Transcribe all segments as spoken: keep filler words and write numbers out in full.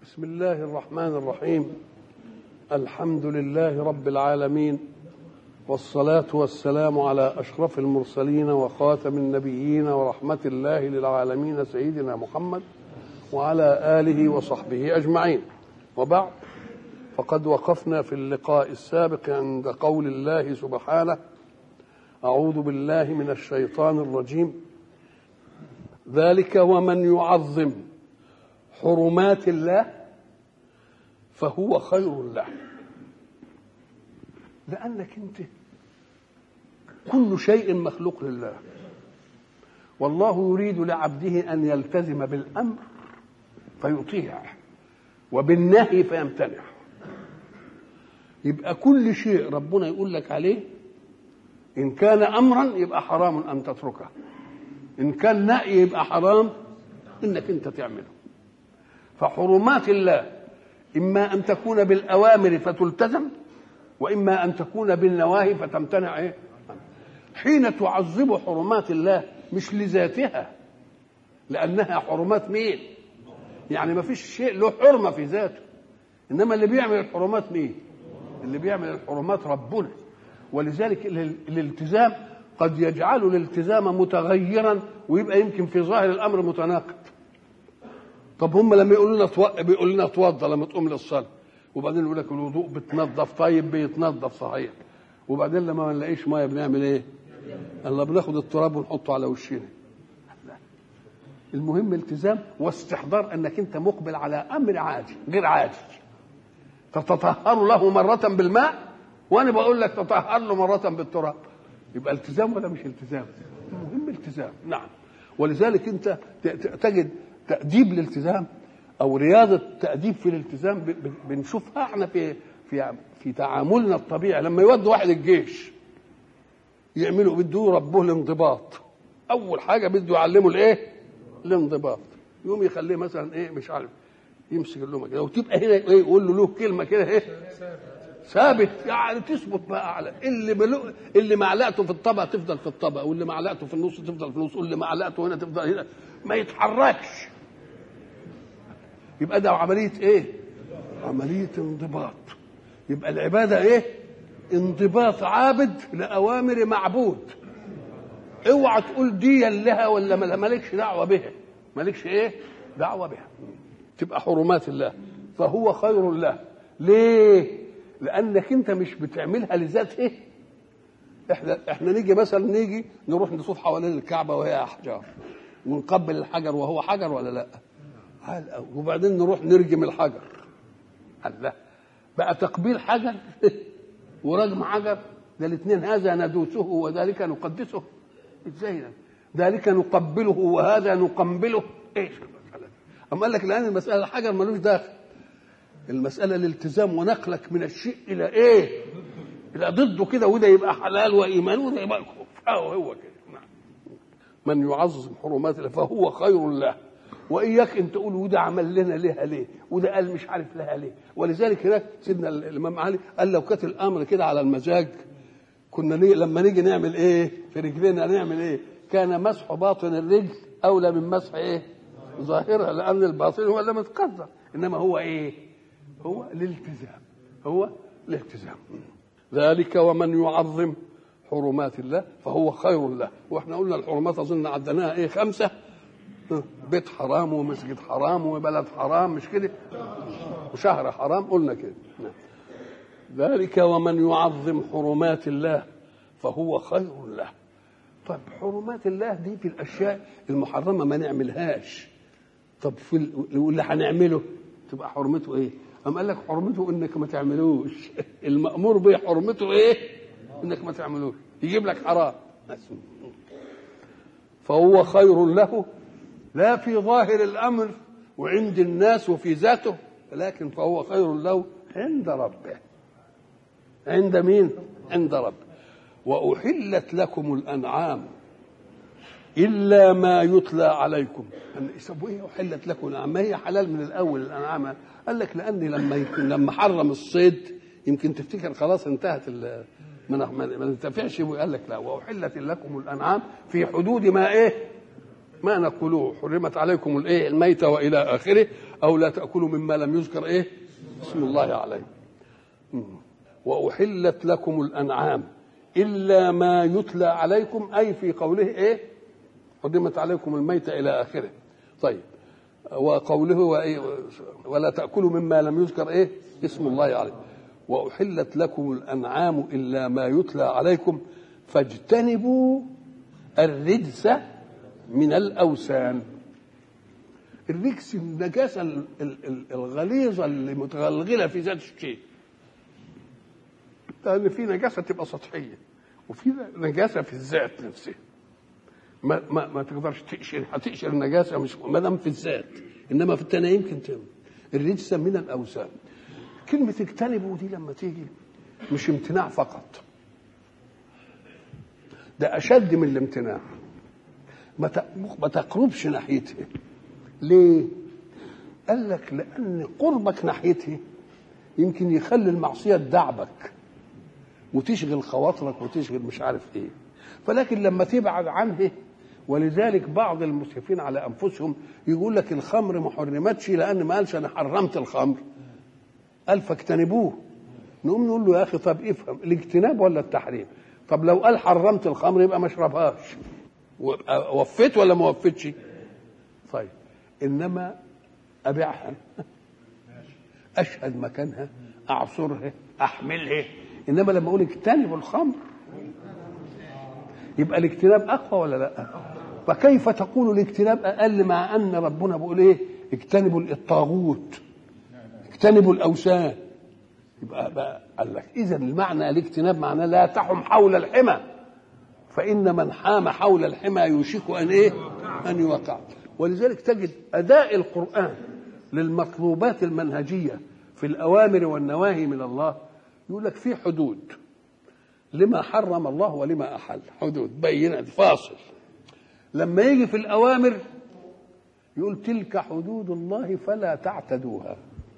بسم الله الرحمن الرحيم. الحمد لله رب العالمين، والصلاة والسلام على أشرف المرسلين وخاتم النبيين ورحمة الله للعالمين سيدنا محمد وعلى آله وصحبه أجمعين. وبعد، فقد وقفنا في اللقاء السابق عند قول الله سبحانه: أعوذ بالله من الشيطان الرجيم. ذلك ومن يعظم حرمات الله فهو خير له. لأنك أنت كل شيء مخلوق لله، والله يريد لعبده أن يلتزم بالأمر فيطيع وبالنهي فيمتنع. يبقى كل شيء ربنا يقول لك عليه إن كان أمرا يبقى حرام أن تتركه، إن كان نهي يبقى حرام إنك أنت تعمله. فحرمات الله إما أن تكون بالأوامر فتلتزم، وإما أن تكون بالنواهي فتمتنع. إيه؟ حين تعظم حرمات الله مش لذاتها، لأنها حرمات مين؟ يعني ما فيش شيء له حرمة في ذاته، إنما اللي بيعمل الحرمات مين؟ اللي بيعمل الحرمات ربنا. ولذلك الالتزام قد يجعل الالتزام متغيرا ويبقى يمكن في ظاهر الأمر متناقض. طب هم لما يقولوا لنا تو... بيقولوا لنا اتوضى لما تقوم للصلاه، وبعدين يقول لك الوضوء بتنظف، طيب بيتنظف صحيح، وبعدين لما ما نلاقيش ميه بنعمل ايه؟ الله بناخد التراب ونحطه على وشنا. المهم التزام واستحضار انك انت مقبل على امر عادي غير عادي، تتطهر له مره بالماء وانا بقول لك تطهر له مره بالتراب. يبقى التزام ولا مش التزام؟ المهم التزام. نعم. ولذلك انت تجد تأديب الالتزام أو رياضة تأديب في الالتزام بنشوفها احنا في في في تعاملنا الطبيعي. لما يودوا واحد الجيش يعملوا بده ربه الانضباط، أول حاجة بده يعلمه الإيه؟ الانضباط. يقوم يخليه مثلا إيه مش عارف يمسك اللومة كده وتبقى هنا إيه يقول له له كلمة كده إيه؟ ثابت، يعني تثبت بقى على اللي بلو... اللي معلقته في الطبق تفضل في الطبق، واللي معلقته في النص تفضل في النص، واللي معلقته هنا تفضل هنا، ما يتحركش. يبقى ده عملية ايه؟ عملية انضباط. يبقى العبادة ايه؟ انضباط عابد لأوامر معبود. اوعى تقول دي لها ولا مالكش دعوة بها، مالكش ايه؟ دعوة بها. تبقى حرمات الله فهو خير له. ليه؟ لأنك انت مش بتعملها لذات ايه؟ احنا احنا نيجي مثلا نيجي نروح نطوف حوالين الكعبة وهي أحجار، ونقبل الحجر وهو حجر ولا لا؟ وبعدين نروح نرجم الحجر. الله بقى تقبيل حجر ورجم حجر، ده الاثنين هذا ندوسه وذلك نقدسه. ازاي ذلك نقبله وهذا نقنبله؟ ايش المسألة؟ أما قال لك لأن المسألة الحجر ملوش داخل، المسألة الالتزام ونقلك من الشيء إلى ايه؟ إلى ضده كده، وده يبقى حلال وإيمان وده يبقى كفر. هو كده. من يعظم حرمات الله فهو خير له. واياك انت تقول وده عمل لنا لها ليه، وده قال مش عارف لها ليه. ولذلك هناك سيدنا الامام علي قال لو كانت الامر كده على المزاج كنا نيجي لما نيجي نعمل ايه في رجلنا نعمل ايه؟ كان مسح باطن الرجل اولى من مسح ايه؟ ظاهرها، لان الباطن هو اللي متقدر، انما هو ايه؟ هو الالتزام، هو الالتزام. ذلك ومن يعظم حرمات الله فهو خير له. واحنا قلنا الحرمات اظن عدناها ايه؟ خمسه: بيت حرام ومسجد حرام وبلد حرام، مش كده؟ وشهر حرام، قلنا كده. ذلك ومن يعظم حرمات الله فهو خير له. طب حرمات الله دي في الاشياء المحرمه ما نعملهاش، طب في اللي هنعمله تبقى حرمته ايه؟ أم قال لك حرمته انك ما تعملوش. المأمور به حرمته ايه؟ انك ما تعملوش، يجيب لك حرام. فهو خير له لا في ظاهر الامر وعند الناس وفي ذاته، لكن فهو خير له عند ربه. عند مين؟ عند ربه. واحلت لكم الانعام الا ما يتلى عليكم. طب ايه احلت لكم الانعام؟ ما هي حلال من الاول الانعام؟ قال لك لان لما يكون لما حرم الصيد يمكن تفتكر خلاص انتهت ما ننتفعش، وقال لك لا، واحلت لكم الانعام في حدود ما ايه؟ ما نقولوه حرمت عليكم الايه الميتة والى اخره، او لا تاكلوا مما لم يذكر ايه اسم الله عليه. واحلت لكم الانعام الا ما يتلى عليكم، اي في قوله ايه حرمت عليكم الميتة الى اخره. طيب وقوله ولا تاكلوا مما لم يذكر ايه اسم الله عليه. واحلت لكم الانعام الا ما يتلى عليكم فاجتنبوا الرجس من الاوثان. الرجس النجاسه الغليظه اللي متغلغله في ذات الشيء، لان في نجاسه تبقى سطحيه وفي نجاسه في الذات نفسها. ما ما, ما تقدرش تقشر، هتقشر النجاسه مش ما دام في الذات، انما في الثانيه يمكن تعمل الرجس من الاوثان. كلمه اجتنبوا دي لما تيجي مش امتناع فقط، ده اشد من الامتناع. ما تقربش ناحيته. ليه؟ قال لك لان قربك ناحيته يمكن يخلي المعصيه تدعبك وتشغل خواطرك وتشغل مش عارف ايه، فلكن لما تبعد عنه. ولذلك بعض المسرفين على انفسهم يقول لك الخمر ما حرمتش لان ما قالش انا حرمت الخمر، قال فاجتنبوه. نقوم نقول له يا اخي طب افهم الاجتناب ولا التحريم؟ طب لو قال حرمت الخمر يبقى ما اشربهاش، وفيت ولا ما وفيتش؟ طيب انما ابيعها، اشهد مكانها، اعصرها، احملها. انما لما اقول اجتنبوا الخمر يبقى الاجتناب اقوى ولا لا؟ فكيف تقول الاجتناب اقل مع ان ربنا بيقول ايه اجتنبوا الطاغوت، اجتنبوا الاوثان. يبقى بقى قال لك اذا المعنى الاجتناب معناه لا تحم حول الحمى، فان من حام حول الحمى يوشك ان ايه ان يوقع. ولذلك تجد اداء القران للمطلوبات المنهجيه في الاوامر والنواهي من الله يقول لك في حدود لما حرم الله ولما احل، حدود بينه فاصل. لما يجي في الاوامر يقول تلك حدود الله فلا تعتدوها،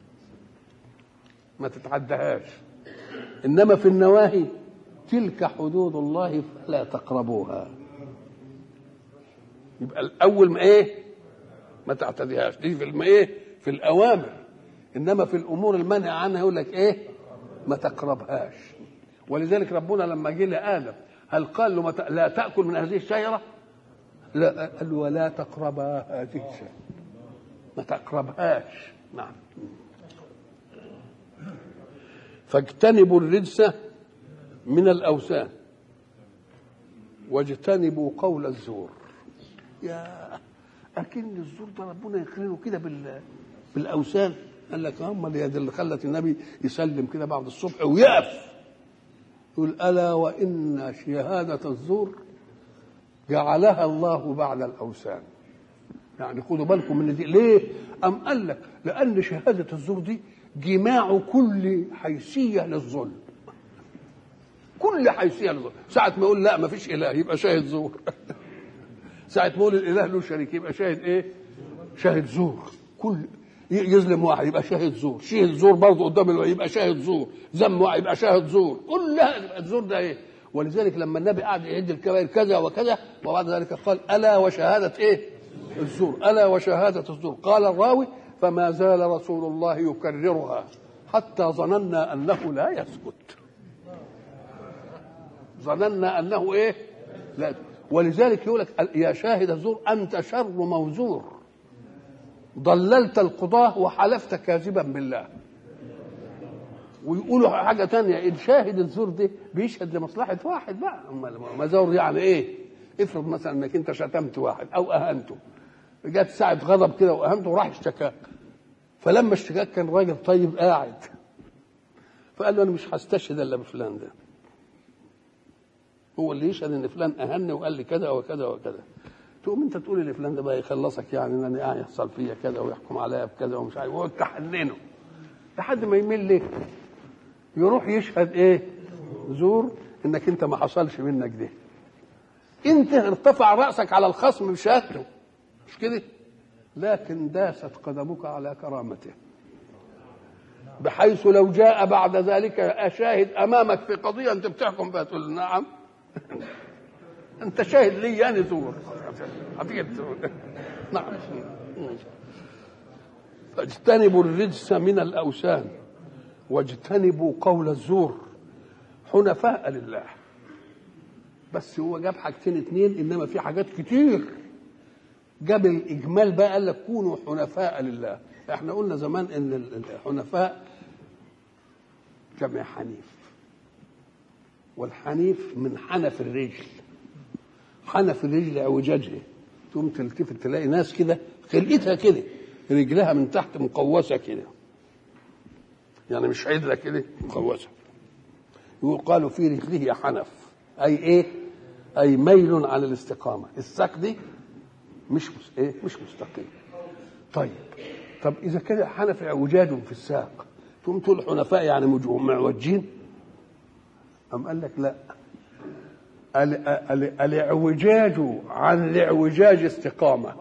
ما تتعدهاش. انما في النواهي تلك حدود الله فلا تقربوها. يبقى الاول ما ايه ما تعتديهاش، دي في الم ايه في الاوامر. انما في الامور المنهي عنها يقول لك ايه ما تقربهاش. ولذلك ربنا لما جه لآدم هل قال له لا تأكل من هذه الشجرة؟ لا، قال ولا تقربا هذه الشجرة، ما تقربهاش. نعم. فاجتنبوا الرجس من الأوثان واجتنبوا قول الزور. يا أكن الزور ده ربنا يقرنه كده بال بالأوثان. قال لك هم اللي خلت النبي يسلم كده بعد الصبح ويقف يقول ألا وإن شهادة الزور جعلها الله بعد الأوثان. يعني خدوا بالكم من دي. ليه؟ أم قال لك لأن شهادة الزور دي جماع كل حيثية للظلم، كل حيثية للظلم. ساعة ما يقول لا ما فيش إله يبقى شاهد زور. ساعة ما يقول الإله له شريك يبقى شاهد إيه؟ شاهد زور. كل يظلم واحد يبقى شاهد زور، شاهد زور برضه قدام الوحي يبقى شاهد زور، ذم واحد يبقى شاهد زور، كلها الزور ده ايه؟ ولذلك لما النبي قعد يعد الكبائر كذا وكذا وبعد ذلك قال الا وشهاده ايه؟ الزور، الا وشهاده الزور. قال الراوي فما زال رسول الله يكررها حتى ظننا انه لا يسكت. ظننا انه ايه؟ لا. ولذلك يقول لك يا شاهد الزور انت شر موزور، ضللت القضاة وحلفت كاذبا بالله. ويقولوا حاجة تانية الشاهد الزور ده بيشهد لمصلحة واحد بقى. مزور يعني ايه؟ افرض مثلا انك انت شتمت واحد او اهنته، جت ساعة غضب كده واهنته وراح اشتكاك، فلما اشتكاك كان راجل طيب قاعد فقال له انا مش هستشهد الا بفلان ده، هو اللي يشهد ان فلان اهني وقال لي كذا وكذا وكذا. تقوم انت تقول لفلان ده بقى يخلصك يعني ان انا يحصل فيا كذا ويحكم عليا بكذا ومش عارف، وقعد تحننه لحد ما يميل لك يروح يشهد ايه؟ زور انك انت ما حصلش منك ده. انت ارتفع راسك على الخصم بشهادته مش كده، لكن داست قدمك على كرامته، بحيث لو جاء بعد ذلك اشاهد امامك في قضيه انت بتحكم فيها تقول نعم انت شاهد لي يعني زور هتيجي نعم. فاجتنبوا الرجس من الاوثان واجتنبوا قول الزور حنفاء لله. بس هو جاب حاجتين اتنين، انما في حاجات كتير جاب الاجمال بقى، قال لك كونوا حنفاء لله. احنا قلنا زمان ان الحنفاء جمع حنيف، والحنيف من حنف الرجل، حنف الرجل اعوجاجها، تقوم تلتفت تلاقي ناس كده خلقتها كده رجلها من تحت مقوسه كده، يعني مش عدله كده، مقوسه. يقال في رجله حنف، اي ايه؟ اي ميل عن الاستقامه، الساق دي مش مس... ايه مش مستقيم. طيب طب اذا كان حنف اعوجاج في الساق تقوم تقول حنفاء يعني معوجين؟ أم قال لك لا، الاعوجاج عن الاعوجاج استقامه.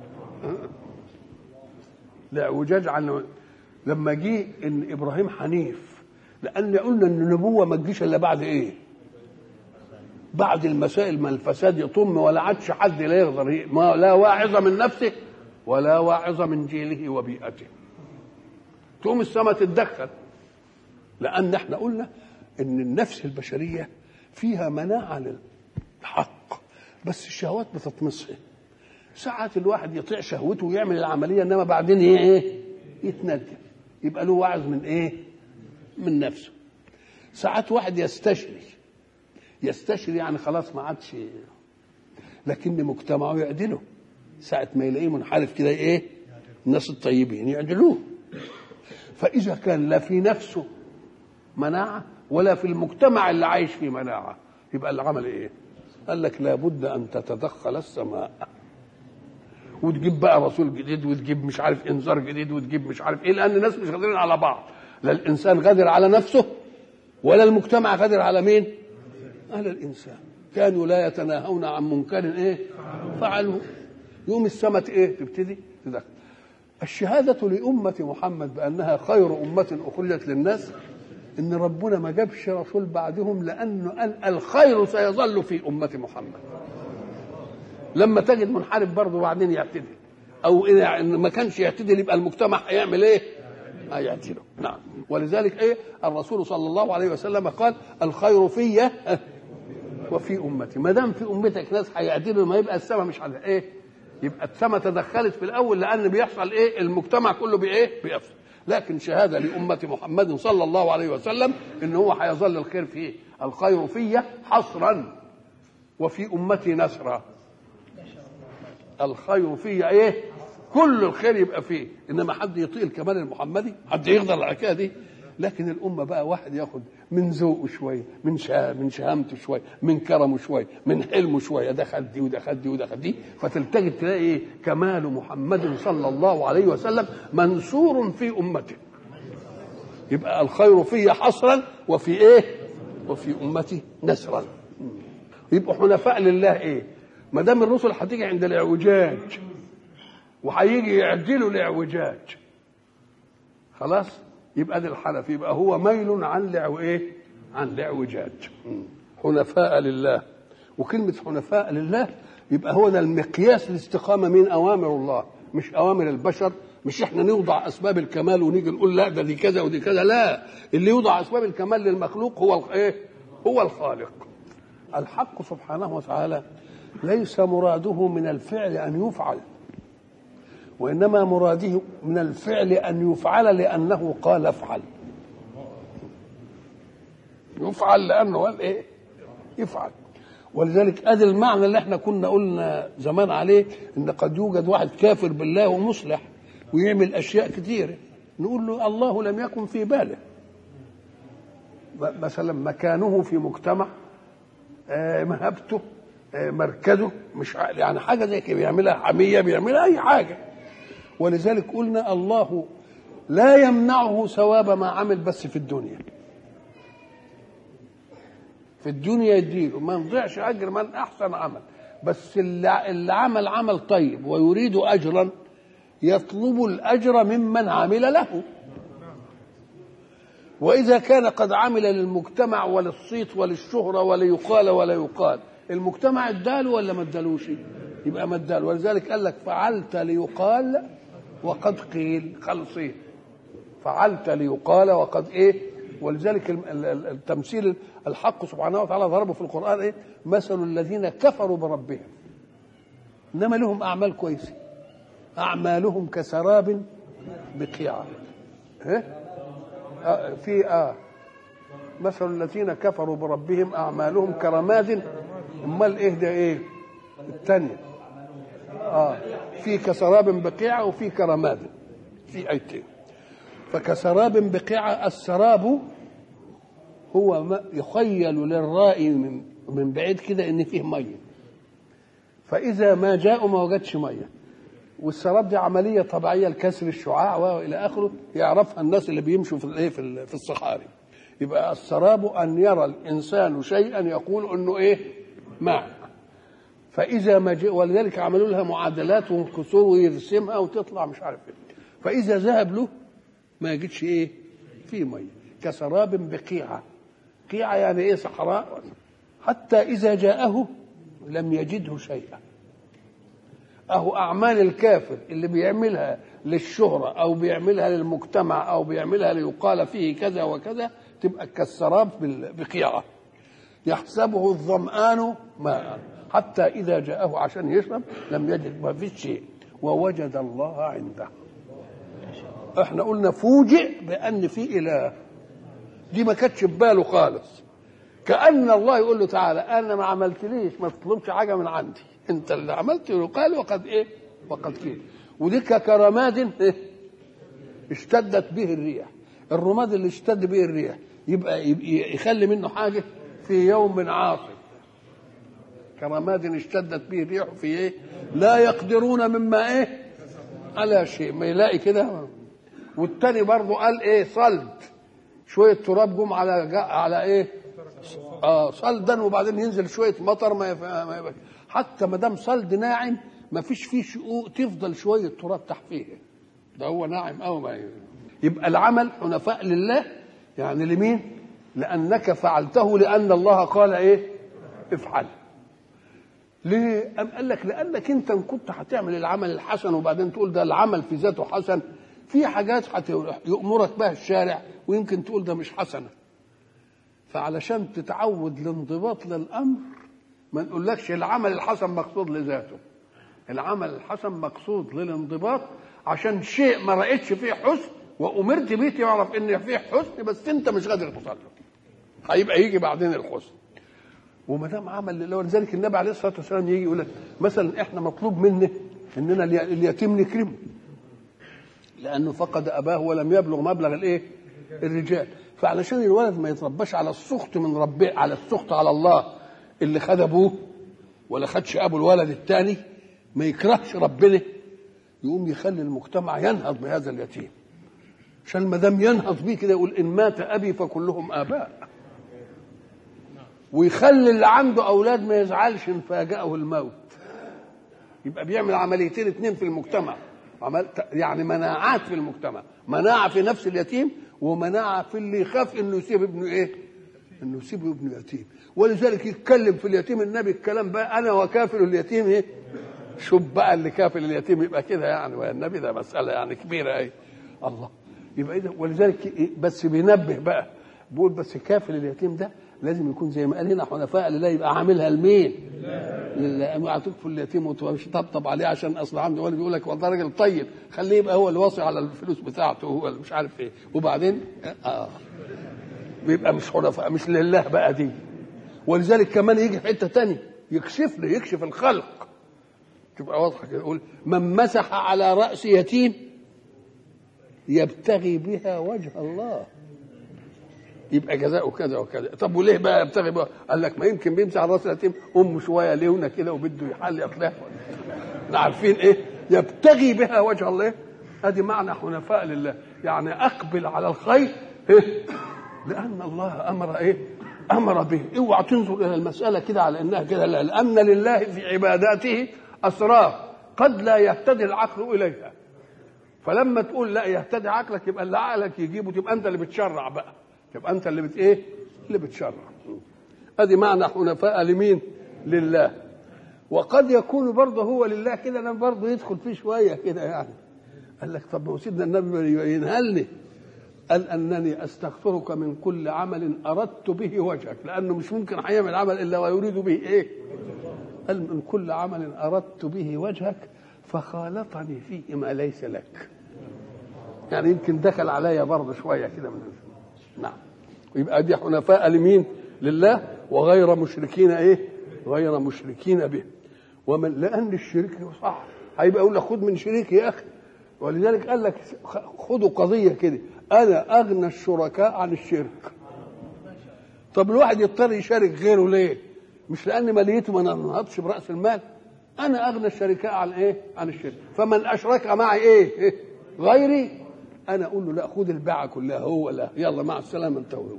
الاعوجاج عن لما جه ان ابراهيم حنيف، لان قلنا ان النبوه ما تجيش الا بعد ايه؟ بعد المسائل ما الفساد يطم ولا عادش حد لا يقدر، ما لا واعظ من نفسه ولا واعظ من جيله وبيئته، تقوم السماء تتدخل. لان احنا قلنا ان النفس البشريه فيها مناعه للحق، بس الشهوات بتطمسها. ساعات الواحد يطيع شهوته ويعمل العمليه، انما بعدين ايه؟ يتندم، يبقى له واعظ من ايه؟ من نفسه. ساعات واحد يستشري، يستشري يعني خلاص ما عادش، لكن مجتمعه يعدله. ساعة ما يلاقيه منحرف كده ايه؟ الناس الطيبين يعدلوه. فإذا كان لا في نفسه مناعة ولا في المجتمع اللي عايش فيه مناعة، يبقى العمل ايه؟ قال لك لابد أن تتدخل السماء وتجيب بقى رسول جديد، وتجيب مش عارف انذار جديد، وتجيب مش عارف ايه، لأن الناس مش قادرين على بعض. لا الإنسان قادر على نفسه ولا المجتمع قادر على مين؟ على الإنسان. كانوا لا يتناهون عن منكر ايه؟ فعلوا. يوم السماء ايه؟ تبتدي تدخل. الشهادة لأمة محمد بأنها خير أمة أخرجت للناس، إن ربنا ما جابش رسول بعدهم، لأنه قال الخير سيظل في أمة محمد. لما تجد منحرف برضه بعدين يعتدل، أو إن ما كانش يعتدل يبقى المجتمع هيعمل إيه؟ هيعتدله. نعم. ولذلك إيه؟ الرسول صلى الله عليه وسلم قال الخير في وفي أمتي. ما دام في أمتك ناس هيعتدلوا، ما يبقى السماء مش على إيه؟ يبقى السماء تدخلت في الاول، لان بيحصل ايه؟ المجتمع كله بايه؟ بيفسد. لكن شهاده لامه محمد صلى الله عليه وسلم ان هو هيظل الخير فيه، الخير في حصرا وفي امتي نسرا. الخير في ايه؟ كل الخير يبقى فيه، انما حد يطيق الكمال المحمدي؟ حد يقدر على الحكايه دي؟ لكن الامه بقى واحد ياخد من ذوقه شويه، من شا... من شهامته شويه، من كرمه شويه، من حلمه شويه، ده خد دي وده خد دي وده خد دي، فتلتقي تلاقي ايه؟ كمال محمد صلى الله عليه وسلم منصور في امته. يبقى الخير فيه حصرا وفي ايه؟ وفي امتي نسرا. يبقوا حنفاء لله ايه؟ ما دام الرسل هتيجي عند الاعوجاج وهيجي يعدلوا الاعوجاج، خلاص يبقى ده الحنف، يبقى هو ميل عن لعو ايه؟ عن الاعوجاج. حنفاء لله. وكلمه حنفاء لله يبقى هو ده المقياس الاستقامه من اوامر الله، مش اوامر البشر. مش احنا نوضع اسباب الكمال ونيجي نقول لا ده دي كذا ودي كذا، لا، اللي يوضع اسباب الكمال للمخلوق هو ايه؟ هو الخالق. الحق سبحانه وتعالى ليس مراده من الفعل ان يفعل، وإنما مراده من الفعل أن يفعل لأنه قال افعل. يفعل لأنه قال إيه؟ يفعل. ولذلك أدي المعنى اللي احنا كنا قلنا زمان عليه، إن قد يوجد واحد كافر بالله ومصلح ويعمل أشياء كثيرة، نقول له الله لم يكن في باله. مثلا مكانه في مجتمع، مهبته، مركزه، مش يعني حاجة زي كده بيعملها حمية، بيعملها أي حاجة. ولذلك قلنا الله لا يمنعه ثواب ما عمل بس في الدنيا، في الدنيا يديله، ما يضيعش اجر من احسن عمل، بس اللي, اللي عمل عمل طيب ويريد اجرا يطلب الاجر ممن عمل له. واذا كان قد عمل للمجتمع وللصيت وللشهره وليقال ولا يقال، المجتمع اداله ولا ما ادالوش؟ يبقى ما اداله. ولذلك قال لك فعلت ليقال وقد قيل، خلصين فعلت ليقال وقد ايه. ولذلك التمثيل الحق سبحانه وتعالى ضربه في القرآن ايه؟ مثل الذين كفروا بربهم انما لهم اعمال كويسه، اعمالهم كسراب بقيعه. ايه آه في اه مثل الذين كفروا بربهم اعمالهم كرماد. امال ايه ده ايه الثانيه؟ اه في كسراب بقيعه وفي كرماد، في ايتين. فكسراب بقيعه، السراب هو ما يخيل للرائي من من بعيد كده ان فيه ميه، فاذا ما جاءوا ما وجدش ميه. والسراب دي عمليه طبيعيه لكسر الشعاع والى اخره، يعرفها الناس اللي بيمشوا في الايه في الصحاري. يبقى السراب ان يرى الانسان شيئا يقول انه ايه ماء، فاذا ما جاء، ولذلك عملوا لها معادلات وكسور ويرسمها وتطلع مش عارف ايه. فاذا ذهب له ما يجدش ايه فيه ميه. كسراب بقيعه، قيعه يعني ايه صحراء. حتى اذا جاءه لم يجده شيئا. اهو اعمال الكافر اللي بيعملها للشهرة او بيعملها للمجتمع او بيعملها ليقال فيه كذا وكذا تبقى كالسراب بقيعة يحسبه الظمآن ماء حتى اذا جاءه عشان يشرب لم يجد، ما فيش شيء، ووجد الله عنده. احنا قلنا فوجئ بان في اله، دي ما كانتش في باله خالص. كأن الله يقول له تعالى انا ما عملتليش، ما تطلبش حاجه من عندي، انت اللي عملت. قال وقد ايه وقد كيل. ودي كرماد إيه؟ اشتدت به الريح. الرماد اللي اشتد به الريح يبقى يخلي منه حاجه في يوم عاصف. كرماد اشتدت به الريح في ايه لا يقدرون مما ايه على شيء، ما يلاقي كده. والتاني برضه قال ايه صلد، شويه تراب جم على على ايه اه صلدا، وبعدين ينزل شويه مطر ما يبقى. حتى ما دام صلد ناعم ما فيش فيه شقوق، تفضل شويه تراب تحت فيه، ده هو ناعم او ما يبقى. العمل حنفاء لله، يعني لمين؟ لانك فعلته لان الله قال ايه افعل. ليه؟ أم قال لك لانك انت ان كنت هتعمل العمل الحسن وبعدين تقول ده العمل في ذاته حسن، في حاجات يأمرك بها الشارع ويمكن تقول ده مش حسنه. فعلشان تتعود الانضباط للامر ما نقولكش العمل الحسن مقصود لذاته، العمل الحسن مقصود للانضباط، عشان شيء ما رأيتش فيه حسن وأمرت بيه تعرف ان فيه حسن بس انت مش قادر توصل له، هيبقى يجي بعدين الحسن. وما دام عمل لله، ولذلك النبي عليه الصلاه والسلام يجي يقول لك مثلا احنا مطلوب منا اننا اليتيم نكرمه لانه فقد اباه ولم يبلغ مبلغ الايه الرجال. فعلشان الولد ما يترباش على السخط من ربه، على السخط على الله اللي خد ابوه ولا خدش ابو الولد الثاني، ما يكرهش ربنا، يقوم يخلي المجتمع ينهض بهذا اليتيم. عشان ما دام ينهض بيه كده يقول ان مات ابي فكلهم اباء، ويخلي اللي عنده اولاد ما يزعلش ان فاجأه الموت. يبقى بيعمل عمليتين اتنين في المجتمع، عمل يعني مناعات في المجتمع، مناعه في نفس اليتيم ومناعه في اللي يخاف انه يسيب ابنه ايه انه يسيب ابنه يتيم. ولذلك يتكلم في اليتيم النبي الكلام بقى انا وكافل اليتيم ايه. شوف بقى اللي كافل اليتيم يبقى كده يعني، والنبي ده مساله يعني كبيره ايه الله. يبقى اذا ولذلك بس بينبه بقى بيقول بس كافل اليتيم ده لازم يكون زي ما قال هنا حنفاء لله، يبقى عاملها لمين؟ لله. اوعى تكفل اليتيم وتمشي طبطب عليه عشان اصل عنده ولد يقول لك والله راجل طيب، خليه يبقى هو اللي واصي على الفلوس بتاعته، هو اللي مش عارف ايه، وبعدين اه بيبقى مش حنفاء، مش لله بقى دي. ولذلك كمان يجي في حته ثانيه يكشف له، يكشف الخلق تبقى واضحه كده، يقول من مسح على راس يتيم يبتغي بها وجه الله يبقى جزاؤه كذا وكذا. طب وليه بقى يبتغي بها؟ قال لك ما يمكن بيمسح على راس اليتيم امه شويه ليونه كده وبده يحل يطلع، احنا عارفين ايه يبتغي بها وجه الله. ادي معنى حنفاء لله، يعني اقبل على الخير إيه؟ لان الله امر ايه امر به. اوعى تنظر الى المساله كده على انها كده، لان لله في عباداته اسرار قد لا يهتدي العقل اليها. فلما تقول لا يهتدي عقلك يبقى اللي عقلك يجيبه، تبقى انت اللي بتشرع بقى، تبقى انت اللي بت ايه اللي بتشرع. ادي معنى حنفاء لمين لله. وقد يكون برضه هو لله كده، انا برضه يدخل فيه شويه كده يعني. قال لك طب ما سيدنا النبي ينهلني، قال انني استغفرك من كل عمل اردت به وجهك، لانه مش ممكن هيعمل عمل الا ويريد به ايه؟ قال من كل عمل اردت به وجهك فخالطني فيه ما ليس لك. يعني يمكن دخل عليا برضه شويه كده من نعم. ويبقى دي حنفاء لمين؟ لله، وغير مشركين ايه؟ غير مشركين به. ومن لان الشرك صح هيبقى يقول لك خد من شريك يا اخي، ولذلك قال لك خدوا قضيه كده، انا اغنى الشركاء عن الشرك. طب الواحد يضطر يشارك غيره ليه؟ مش لان ماليته ما نهضش براس المال. انا اغنى الشركاء عن ايه؟ عن الشرك. فمن اشرك معي ايه؟ غيري، انا اقول له لا خد البيعه كلها، هو لا يلا مع السلامه انت وهو.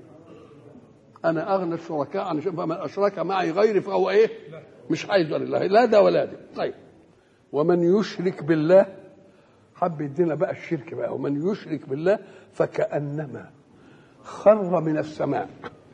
انا اغنى الشركاء عن الشرك، فمن اشرك معي غيري فهو ايه؟ مش عايز لله، لا ده ولا ده. طيب ومن يشرك بالله، حب يدينا بقى الشرك بقى. ومن يشرك بالله فكأنما خر من السماء.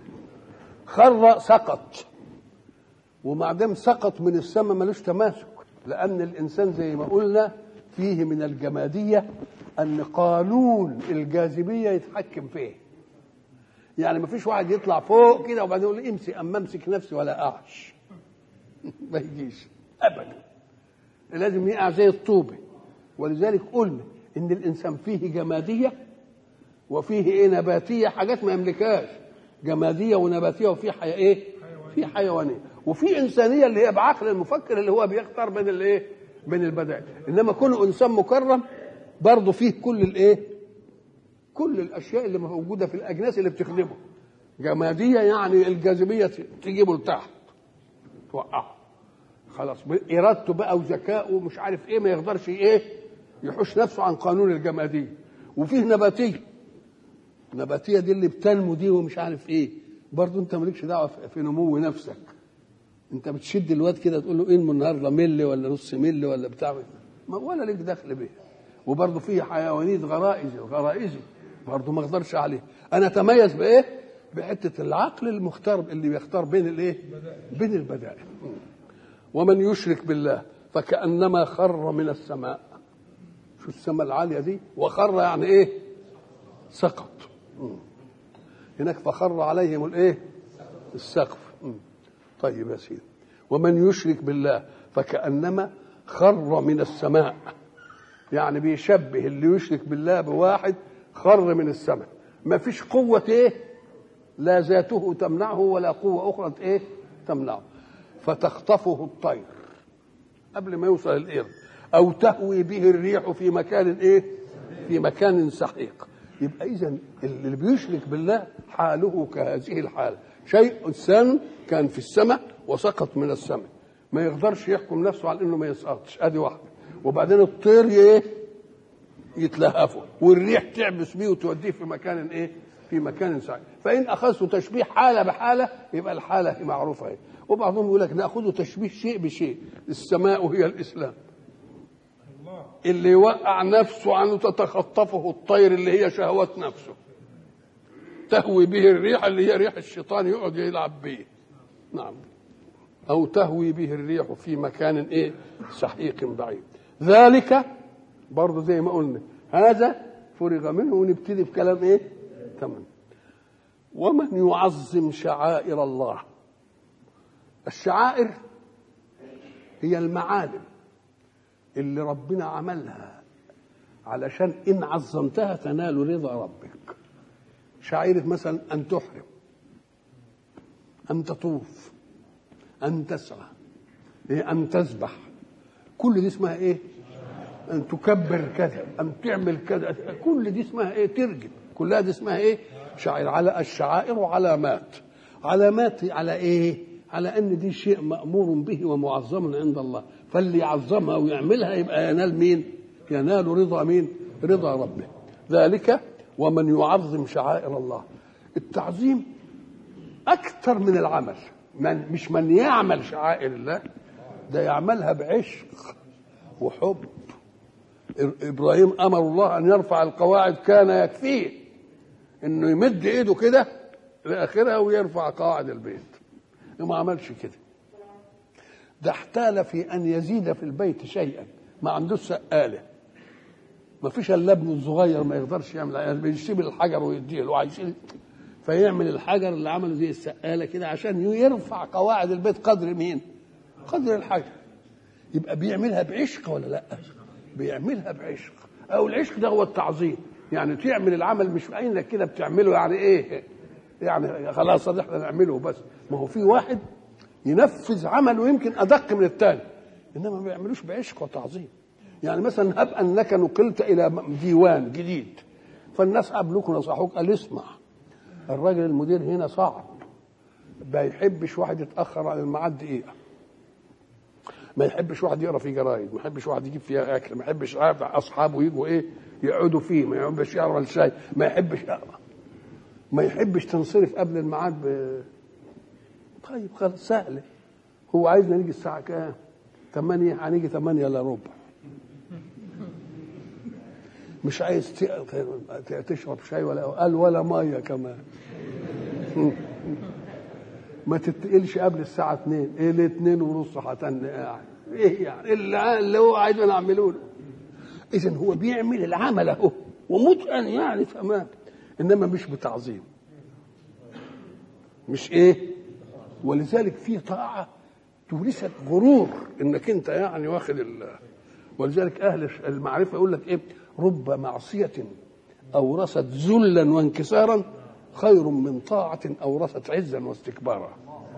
خر سقط، ومع دام سقط من السماء ملوش تماسك، لأن الإنسان زي ما قلنا فيه من الجمادية أن قانون الجاذبية يتحكم فيه. يعني ما فيش واحد يطلع فوق كده وبعدين يقول امسك أما امسك نفسي ولا أعش ما يجيش أبدا، لازم يقع زي الطوبة. ولذلك قلنا إن الإنسان فيه جمادية وفيه إيه؟ نباتية، حاجات ما يملكهاش، جمادية ونباتية، وفيه حي... إيه؟ في حيوانية، وفي إنسانية اللي هي بعقل المفكر اللي هو بيختار بين الإيه؟ بين البدائل. إنما كونه إنسان مكرم برضه فيه كل الإيه؟ كل الأشياء اللي موجودة في الأجناس اللي بتخدمه. جمادية يعني الجاذبية تجيبه لتحت توقعه، خلاص إرادته بقى وذكائه ومش عارف إيه ما يقدرش إيه يحوش نفسه عن قانون الجمادية. وفيه نباتية، النباتية دي اللي بتنمو دي ومش عارف إيه، برضه انت مالكش دعوه في نمو نفسك. انت بتشد الواد كده تقول له انمو النهارده ملي ولا نص ملي ولا بتاع، ولا ليك دخل بيه. وبرضه فيه حيوانات غرائزي غرائزي برضه ما اقدرش عليه. انا اتميز بايه؟ بحته العقل المختار اللي بيختار بين الايه؟ بين البدائل. ومن يشرك بالله فكأنما خر من السماء. شو السماء العاليه دي؟ وخر يعني ايه؟ سقط. هناك فخر عليهم الايه؟ السقف. طيب يا سيدي، ومن يشرك بالله فكأنما خر من السماء، يعني بيشبه اللي يشرك بالله بواحد خر من السماء، ما فيش قوة ايه؟ لا ذاته تمنعه ولا قوة أخرى ايه؟ تمنعه، فتخطفه الطير قبل ما يوصل الأرض، أو تهوي به الريح في مكان ايه؟ في مكان سحيق. يبقى إذن اللي بيشرك بالله حاله كهذه الحالة، شيء إنسان كان في السماء وسقط من السماء، ما يقدرش يحكم نفسه على إنه ما يسقطش، أدي واحدة. وبعدين الطير إيه؟ يتلهفه، والريح تعبس بيه وتوديه في مكان إيه؟ في مكان سعيد. فإن أخذته تشبيه حالة بحالة يبقى الحالة معروفة إيه. وبعضهم يقول لك نأخذه تشبيه شيء بشيء، السماء هي الإسلام، اللي يوقع نفسه عنه تتخطفه الطير اللي هي شهوات نفسه، تهوي به الريح اللي هي ريح الشيطان يقعد يلعب به. نعم، أو تهوي به الريح في مكان إيه؟ سحيق بعيد. ذلك برضه زي ما قلنا هذا فرغ منه، ونبتدي في كلام إيه؟ تمام. ومن يعظم شعائر الله. الشعائر هي المعالم اللي ربنا عملها علشان إن عظمتها تنال رضا ربك. شعيرة مثلا أن تحرم، أن تطوف، أن تسعى، أن تذبح، كل دي اسمها إيه؟ أن تكبر كذا، أن تعمل كذا، كل دي اسمها إيه؟ ترجم، كلها دي اسمها إيه؟ شعير. على الشعائر علامات، علامات على إيه؟ على أن دي شيء مأمور به ومعظم عند الله، فاللي يعظمها ويعملها يبقى ينال مين؟ ينال رضا مين؟ رضا ربه. ذلك ومن يعظم شعائر الله. التعظيم أكثر من العمل، من مش من يعمل شعائر الله، ده يعملها بعشق وحب. إبراهيم أمر الله أن يرفع القواعد، كان يكفيه إنه يمد إيده كده لآخرها ويرفع قواعد البيت، وما عملش كده. ده احتال في ان يزيد في البيت شيئا، ما عندوش سقاله، ما فيش الا ابنه الصغير ما يقدرش يعمل، يعني بيشيل الحجر ويديه له عايزين، فيعمل الحجر اللي عمله زي السقاله كده عشان يرفع قواعد البيت قدر مين؟ قدر الحجر. يبقى بيعملها بعشق ولا لا؟ بيعملها بعشق. او العشق ده هو التعظيم، يعني تعمل العمل مش انك كده بتعمله يعني ايه، يعني خلاص احنا نعمله بس. ما هو في واحد ينفذ عمله يمكن ادق من الثاني، انما ما بيعملوش بعشق وتعظيم. يعني مثلا هب انك نقلت الى ديوان جديد، فالناس قابلوك ونصحوك، قال اسمع الراجل المدير هنا صعب، ما يحبش واحد يتاخر عن الميعاد دقيقه، ما يحبش واحد يقرا في جرايد، ما يحبش واحد يجيب فيها اكل، ما يحبش اصحابه يجوا ايه يقعدوا فيه، ما يحبش يقرا الشاي، ما يحبش أقرأ. ما يحبش تنصرف قبل الميعاد ب... طيب خلاص سهله، هو عايزنا نيجي الساعه كام؟ ثمانية، هنيجي ثمانية الا ربع. مش عايز تشرب شاي ولا قال ولا ميه كمان. ما تتقلش قبل الساعه اتنين، ايه الاثنين ونص هتن قاعد ايه يعني اللي, اللي هو عايزنا نعمله له. اذا هو بيعمل العمل اهو ومتقن يعني تمام، انما مش بتعظيم، مش ايه. ولذلك في طاعه تورثك غرور انك انت يعني واخد ال... ولذلك اهل المعرفه يقول لك ايه، رب معصيه اورثت ذلا وانكسارا خير من طاعه اورثت عزا واستكبارا.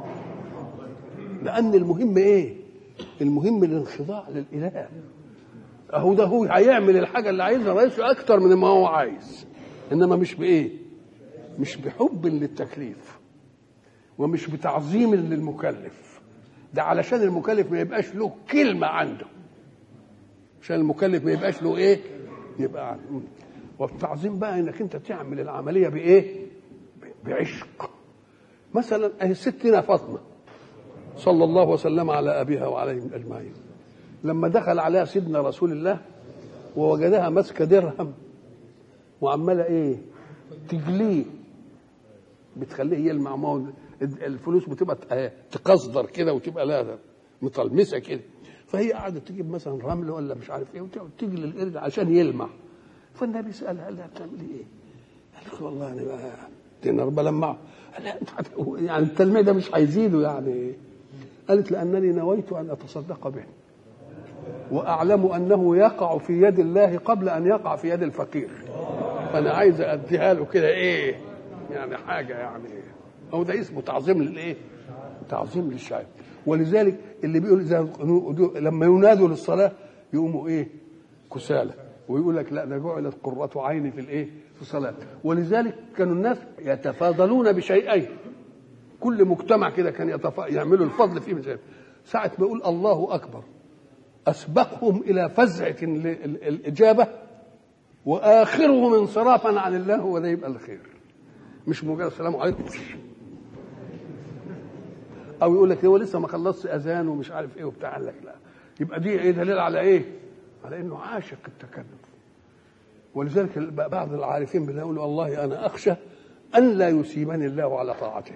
لان المهم ايه؟ المهم الانخضاع للاله. اهو ده هو هيعمل الحاجه اللي عايزها رئيس اكتر من ما هو عايز، انما مش بايه؟ مش بحب للتكليف ومش بتعظيم للمكلف، ده علشان المكلف ما يبقاش له كلمه عنده، عشان المكلف ما يبقاش له ايه؟ يبقى عنده. والتعظيم بقى انك انت تعمل العمليه بايه؟ بعشق. مثلا اهي ستنا فاطمه صلى الله وسلم على ابيها وعليهم اجمعين، لما دخل عليها سيدنا رسول الله ووجدها ماسكه درهم وعماله ايه؟ تجليه، بتخليه يلمع. ما هو الفلوس بتبقى تقصدر كده وتبقى لا مطلمسه كده، فهي قعدت تجيب مثلا رمل ولا مش عارف ايه وتجلي القرد عشان يلمع. فالنبي سالها قال لها بتعملي ايه؟ قالت له والله انا بقى دينار بلمعه. قال لها يعني التلميع ده مش هيزيده يعني؟ قالت لانني نويت ان اتصدق به واعلم انه يقع في يد الله قبل ان يقع في يد الفقير، فانا عايز اديها له كده ايه يعني حاجه يعني. هو ده اسمه تعظيم للايه؟ تعظيم للشعب. ولذلك اللي بيقول اذا لما ينادوا للصلاه يقوموا ايه؟ كسالى، ويقول لك لا ده جعلت قرة عيني في الايه؟ في الصلاه. ولذلك كانوا الناس يتفاضلون بشيئين، كل مجتمع كده كان يتف... يعملوا الفضل فيه بشيء. ساعه ما يقول الله اكبر اسبقهم الى فزعه الاجابه واخرهم انصرافا عن الله، هو ده يبقى الخير، مش مجرد السلام عليكم او يقول لك هو لسه ما خلصش اذان ومش عارف ايه وبتاع. لك لا، يبقى دي ايه؟ دليل على ايه؟ على انه عاشق التكلف. ولذلك بعض العارفين بالله يقولوا والله انا اخشى ان لا يسيبني الله على طاعته.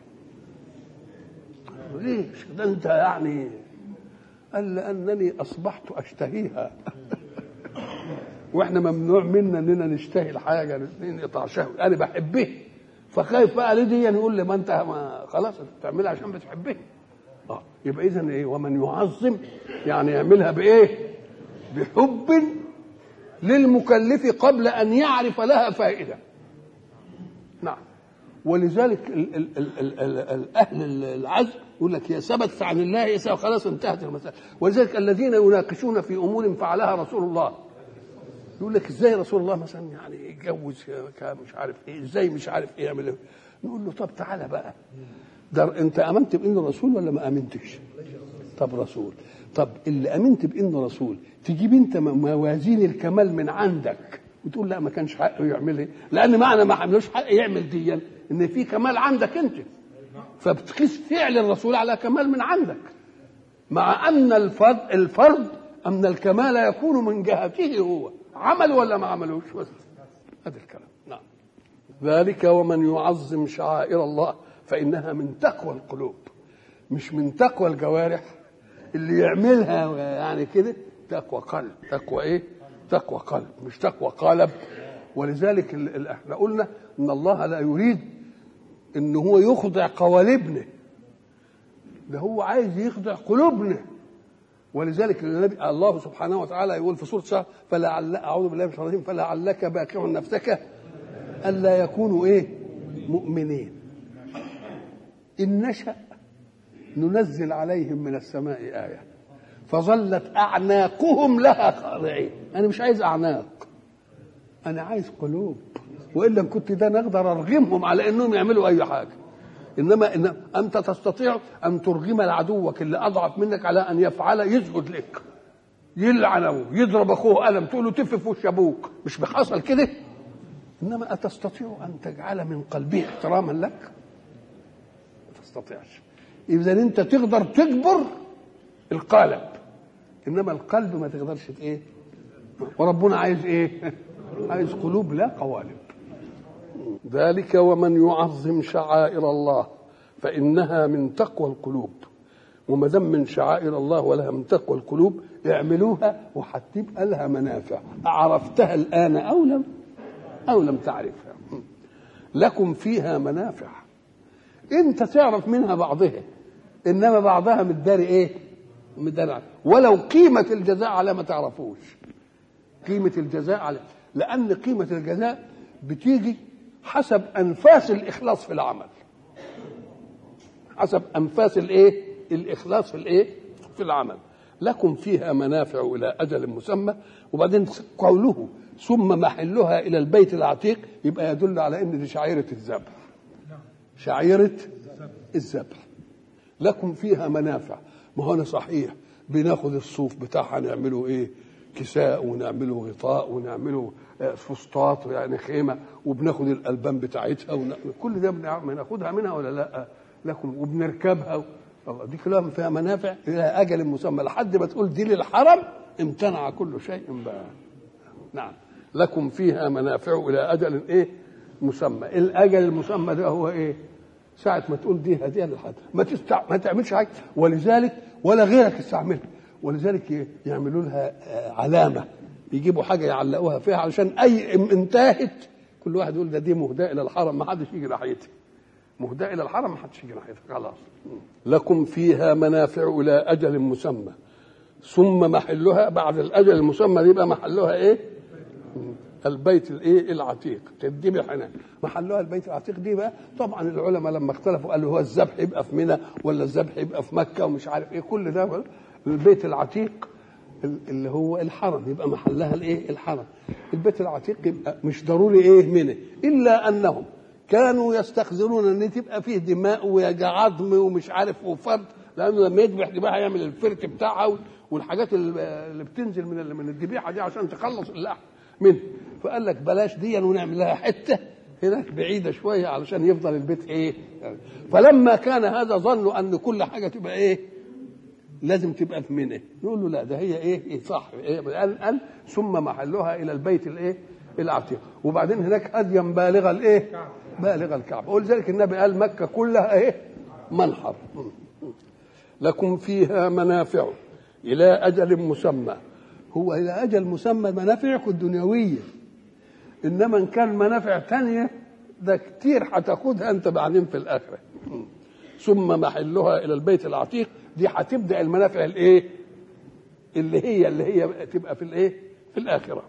ليش؟ ده انت يعني قال لانني اصبحت اشتهيها واحنا ممنوع منا اننا نشتهي الحاجه نقطع شهوه، انا بحبه فخايف بقى ليه دي يقول لي ما انت ما خلاص بتعملها عشان بتحبه. اه يبقى اذا ايه؟ ومن يعظم يعني يعملها بايه؟ بحب للمكلف قبل ان يعرف لها فائده. نعم. ولذلك ال ال ال ال ال ال اهل العزم يقول لك هي ثبتت عن الله خلاص انتهت المساله. ولذلك الذين يناقشون في امور فعلها رسول الله يقول لك ازاي رسول الله مثلا يعني يتجوز مش عارف ايه، ازاي مش عارف ايه يعمل ايه. نقول له طب تعالى بقى، ده انت امنت بانه رسول ولا ما امنتش؟ طب رسول، طب اللي امنت بانه رسول تجيب انت موازين الكمال من عندك وتقول لا ما كانش حقه يعمل ايه؟ لان معنى ما عملوش حق يعمل دي ان في كمال عندك انت، فبتقيس فعل الرسول على كمال من عندك، مع ان الفرد الفرد ان الكمال يكون من جهته هو، عمل ولا ما عملوش بس. هذا الكلام. نعم. ذلك ومن يعظم شعائر الله فإنها من تقوى القلوب، مش من تقوى الجوارح. اللي يعملها يعني كده تقوى قلب. تقوى ايه؟ تقوى قلب مش تقوى قالب. ولذلك احنا قلنا ان الله لا يريد ان هو يخضع قوالبنا، ده هو عايز يخضع قلوبنا. ولذلك النبي الله سبحانه وتعالى يقول في سورة شهر فلعل اعوذ بالله من الشيطان الرجيم فلعلك باكع نفسك الا يكونوا ايه؟ مؤمنين. ان نشأ ننزل عليهم من السماء آية فظلت أعناقهم لها خاضعين. أنا مش عايز أعناق، أنا عايز قلوب، وإلا كنت ده نقدر أرغمهم على أنهم يعملوا أي حاجة. إنما إن أنت تستطيع أن ترغم العدوك اللي أضعف منك على أن يفعل يسجد لك، يلعنه، يضرب أخوه قلم، تقول له تف في وش أبوك، مش بحصل كده؟ إنما أتستطيع أن تجعل من قلبه احتراما لك؟ ما تستطيعش. إذا أنت تقدر تجبر القالب، إنما القلب ما تقدرش إيه. وربنا عايز إيه؟ عايز قلوب لا قوالب. ذلك ومن يعظم شعائر الله فإنها من تقوى القلوب. وما دام من شعائر الله ولها من تقوى القلوب اعملوها وهتبقى لها منافع. عرفتها الآن أو لم أو لم تعرفها. لكم فيها منافع، أنت تعرف منها بعضها، إنما بعضها متداري إيه؟ متداري. ولو قيمة الجزاء على ما تعرفوش. قيمة الجزاء على، لأن قيمة الجزاء بتيجي حسب أنفاس الإخلاص في العمل. حسب أنفاس الإيه؟ الإخلاص في الإيه؟ في العمل. لكم فيها منافع إلى أجل مسمى. وبعدين قوله ثم محلها إلى البيت العتيق يبقى يدل على إن دي شعيرة الذبح. شعيرة الذبح. لكم فيها منافع. ما هو صحيح بناخد الصوف بتاعها نعمله إيه؟ كساء، ونعمله غطاء، ونعمله فسطاط يعني خيمة، وبناخد الألبان بتاعتها، كل ده بناخدها منها ولا لا؟ لكم وبنركبها. دي كلها فيها منافع إلى أجل مسمى، لحد ما تقول دي للحرم امتنع كل شيء بقى. نعم. لكم فيها منافع إلى أجل إيه؟ مسمى. الأجل المسمى ده هو إيه؟ ساعة ما تقول دي هدية للحد ما تستع... ما تعملش حاجة. ولذلك ولا غيرك يستعملها. ولذلك يعملوا لها علامة، يجيبوا حاجة يعلقوها فيها علشان أي انتهت كل واحد يقول ده دي مهداة إلى الحرم، ما حدش يجي ناحيتها. مهداة إلى الحرم ما حدش يجي ناحيتها خلاص. لكم فيها منافع إلى أجل مسمى ثم محلها بعد الأجل المسمى يبقى محلها إيه؟ البيت الايه العتيق. تذبح هنا محلها البيت العتيق. دي بقى طبعا العلماء لما اختلفوا قالوا هو الذبح يبقى في منى ولا الذبح يبقى في مكه ومش عارف ايه. كل ده البيت العتيق اللي هو الحرم يبقى محلها الايه الحرم. البيت العتيق يبقى مش ضروري ايه منى، الا انهم كانوا يستخزرون ان تبقى فيه دماء وعظم ومش عارف وفرد، لانه لما يذبح ذبيحه يعمل الفرت بتاعها والحاجات اللي بتنزل من من الذبيحه دي عشان تخلص اللحم منه. فقال لك بلاش دي ونعمل لها حته هناك بعيده شويه علشان يفضل البيت ايه. فلما كان هذا ظنوا ان كل حاجه تبقى ايه لازم تبقى في منى. نقول له لا، ده هي ايه, إيه صح إيه قال, قال ثم محلها الى البيت الايه العتيق. وبعدين هناك هديا بالغ الايه بالغ الكعبه. ولذلك النبي قال مكه كلها ايه منحر. لكم فيها منافع الى اجل مسمى. هو الى اجل مسمى منافعك الدنيويه، انما ان كان منافع تانية ده كتير هتاخدها انت بعدين في الاخره. ثم محلها الى البيت العتيق دي هتبدا المنافع الايه اللي هي اللي هي تبقى في الايه في الاخره.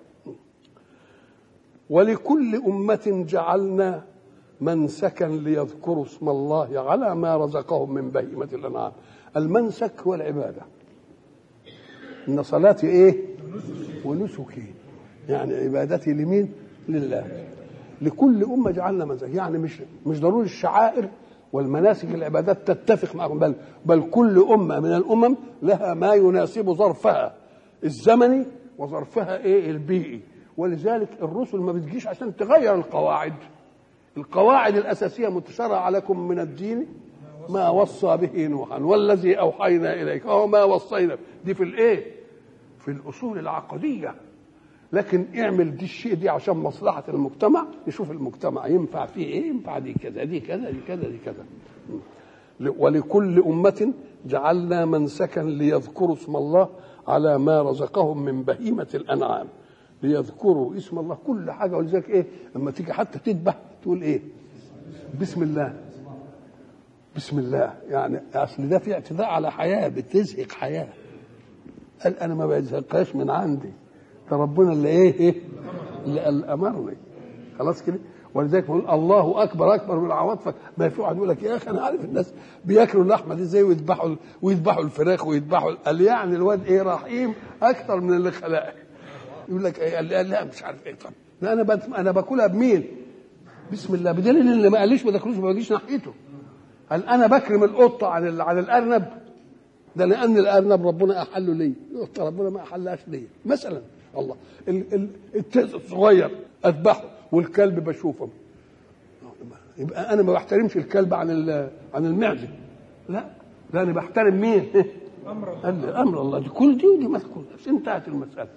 ولكل امه جعلنا منسكا ليذكروا اسم الله على ما رزقهم من بهيمه الانعام. المنسك هو العباده. ان صلاتي ايه ونسكي يعني عبادتي لمين؟ لله. لكل امه جعلنا منسك، يعني مش مش ضروري الشعائر والمناسك العبادات تتفق معهم، بل بل كل امه من الامم لها ما يناسب ظرفها الزمني وظرفها ايه البيئي. ولذلك الرسل ما بتجيش عشان تغير القواعد. القواعد الاساسيه متشرعه لكم من الدين ما وصى به نوحا والذي اوحينا اليك وما وصينا. دي في الايه في الاصول العقديه. لكن اعمل دي الشيء دي عشان مصلحه المجتمع، نشوف المجتمع ينفع فيه ايه، ينفع دي كذا دي كذا دي كذا دي كذا. ولكل أمة جعلنا منسكا ليذكروا اسم الله على ما رزقهم من بهيمة الأنعام. ليذكروا اسم الله كل حاجة. ولذلك إيه لما تيجي حتى تذبح تقول إيه؟ بسم الله. بسم الله يعني أصل ده في اعتداء على حياة، بتزهق حياة. قال أنا ما بزهقهاش من عندي، فربنا اللي إيه إيه اللي أمرني. خلاص كده. ولذلك بقول الله اكبر اكبر من عواطفك. ما في واحد يقول لك يا اخي انا عارف الناس بياكلوا اللحمه دي ازاي ويذبحوا ويذبحوا الفراخ ويذبحوا، قال يعني الواد ايه رحيم اكتر من اللي خلقه. يقول لك ايه؟ قال لا مش عارف ايه. طب لا انا بت... انا باكلها بمين؟ بسم الله. بدليل اللي ما قاليش ما تاكلوش ما باجيش ناحيته. هل انا بكرم القطه عن ال... عن الارنب؟ ده لان الارنب ربنا احله لي، القطه ربنا ما احلهاش لي مثلا. الله ال... ال... التز الصغير اذبحه والكلب بشوفه، يبقى انا ما بحترمش الكلب عن عن المعزه. لا لا انا بحترم مين؟ امر الله. امر الله دي كل دي ودي ما تكونش. انتهت المساله.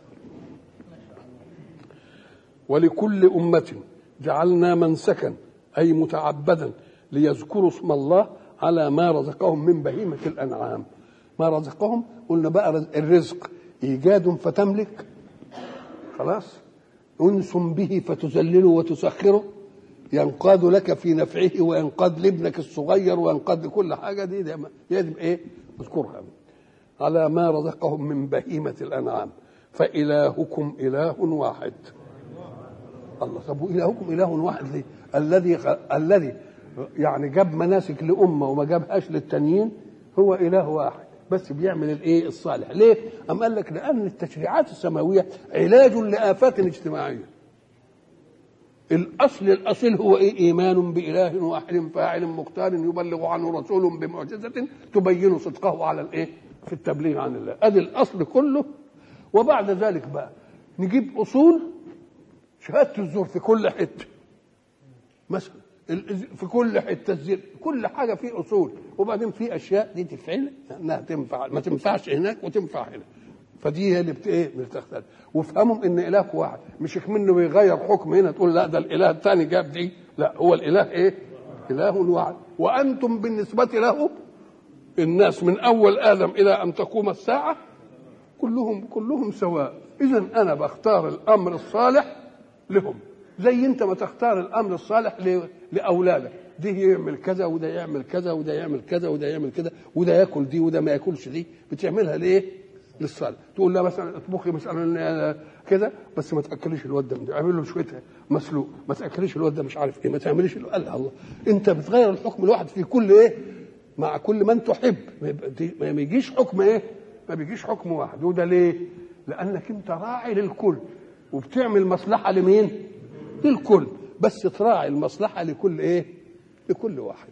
ولكل امه جعلنا منسكا اي متعبدا ليذكروا اسم الله على ما رزقهم من بهيمه الانعام. ما رزقهم قلنا بقى الرزق ايجاد فتملك، خلاص، انس به فتذلله وتسخره، ينقاد لك في نفعه وينقاد لابنك الصغير وينقاد لكل حاجه. دي يجب ايه اذكرها على ما رزقهم من بهيمه الانعام. فالهكم اله واحد. الله. طب الهكم اله واحد ليه؟ الذي الذي يعني جاب مناسك لامه وما جابهاش للتانيين هو اله واحد بس بيعمل الايه الصالح. ليه؟ ام قال لك لان التشريعات السماويه علاج لآفات اجتماعيه. الاصل الاصيل هو ايه؟ ايمان باله واحد فاعل مختار يبلغ عنه رسول بمعجزه تبين صدقه على الايه في التبليغ عن الله. ادي الاصل كله. وبعد ذلك بقى نجيب اصول شهاده الزور في كل حته مثلا، في كل حته الزر كل حاجه في اصول، وبعدين في اشياء دي تفعل انها تنفع ما تنفعش هناك وتنفع هنا. فدي هي اللي بت ايه بتختلف. وافهموا ان اله واحد، مش منه بيغير حكم هنا تقول لا ده الاله الثاني جاب دي، لا هو الاله ايه؟ اله واحد. وانتم بالنسبه له الناس من اول ادم الى ان تقوم الساعه كلهم كلهم سواء. اذا انا بختار الامر الصالح لهم زي انت ما تختار الامر الصالح لاولادك. دي يعمل كذا وده يعمل كذا وده يعمل كذا وده يعمل كذا وده ياكل دي وده ما ياكلش دي. بتعملها ليه؟ للصالح. تقول لا مثلا اطبخي مثلا كذا بس ما تاكليش الواد ده، اعمل له شويه مسلوق، ما تاكليش الواد ده مش عارف ايه، ما تعمليش. قال الله انت بتغير الحكم الواحد في كل ايه مع كل من تحب. ما يجيش حكم ايه؟ ما بيجيش حكم واحد. وده ليه؟ لانك انت راعي للكل وبتعمل مصلحه لمين؟ للكل، بس تراعي المصلحه لكل ايه؟ لكل واحد.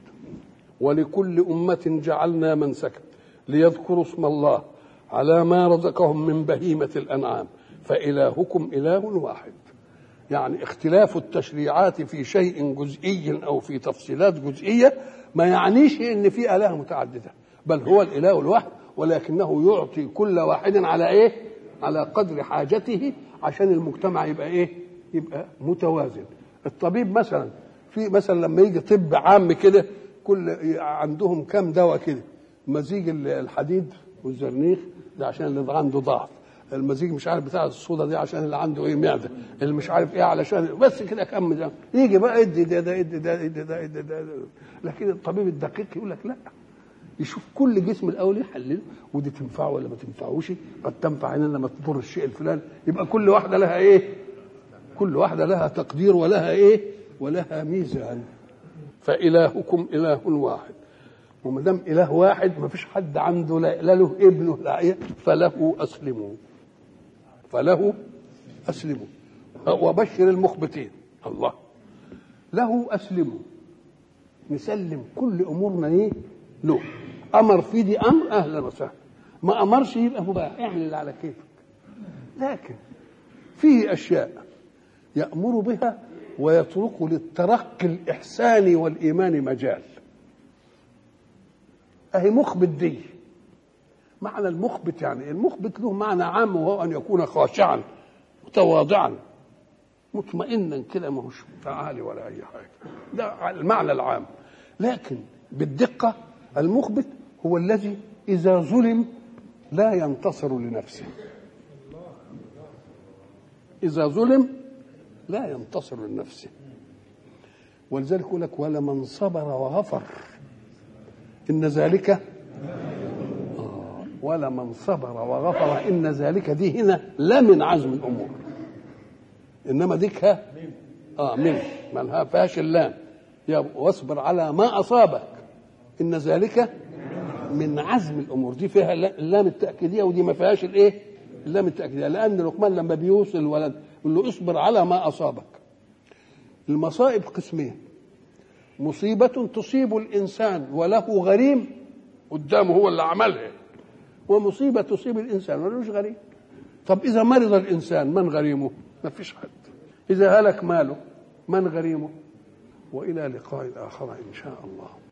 ولكل امه جعلنا منسكا ليذكروا اسم الله على ما رزقهم من بهيمه الانعام فالهكم اله واحد. يعني اختلاف التشريعات في شيء جزئي او في تفصيلات جزئيه ما يعنيش ان في اله متعدده، بل هو الاله الواحد، ولكنه يعطي كل واحد على ايه؟ على قدر حاجته عشان المجتمع يبقى ايه؟ يبقى متوازن. الطبيب مثلا في مثلا لما يجي طب عام كده كل عندهم كام دواء كده، مزيج الحديد والزرنيخ ده عشان اللي عنده ضعف، المزيج مش عارف بتاع الصودا دي عشان اللي عنده ايه معده، اللي مش عارف ايه علشان بس كده كم ده يجي بقى ادي ده ده ادي ده ادي ده ادي ده. لكن الطبيب الدقيق يقول لك لا، يشوف كل جسم الاول يحلله ودي تنفعه ولا ما تنفعوش، قد تنفع هنا لما تضر الشيء الفلاني. يبقى كل واحده لها ايه؟ كل واحده لها تقدير ولها ايه؟ ولها ميزان. فالهكم اله واحد. وما دام اله واحد ما فيش حد عنده لا له ابنه لا، فله اسلموا فله اسلموا وبشر المخبتين. الله له اسلموا، نسلم كل امورنا ايه له. امر في دي امر اهلا وسهلا، ما امرش يبقى مباح، اعمل اللي على كيفك. لكن فيه اشياء يامر بها ويترك للترقي الاحساني والايمان مجال. اهي مخبت دي، معنى المخبت يعني المخبت له معنى عام وهو ان يكون خاشعا متواضعا مطمئنا كده، ما هوش تعالي ولا اي حاجه، ده المعنى العام. لكن بالدقه المخبت هو الذي إذا ظلم لا ينتصر لنفسه، إذا ظلم لا ينتصر لنفسه. ولذلك يقول لك ولمن صبر وغفر إن ذلك آه ولمن صبر وغفر إن ذلك دي هنا لا من عزم الأمور، إنما ديك آه من ما فيهاش اللام، واصبر على ما أصابك إن ذلك من عزم الأمور، دي فيها اللام التأكيدية ودي ما فيهاش الإيه؟ اللام التأكيدية، لأن لقمان لما بيوصل الولد يقول له اصبر على ما أصابك. المصائب قسمين، مصيبة تصيب الإنسان وله غريم قدامه هو اللي عملها، ومصيبة تصيب الإنسان ولهش غريم. طب إذا مرض الإنسان من غريمه؟ ما فيش حد. إذا هلك ماله من غريمه؟ وإلى لقاء آخر إن شاء الله.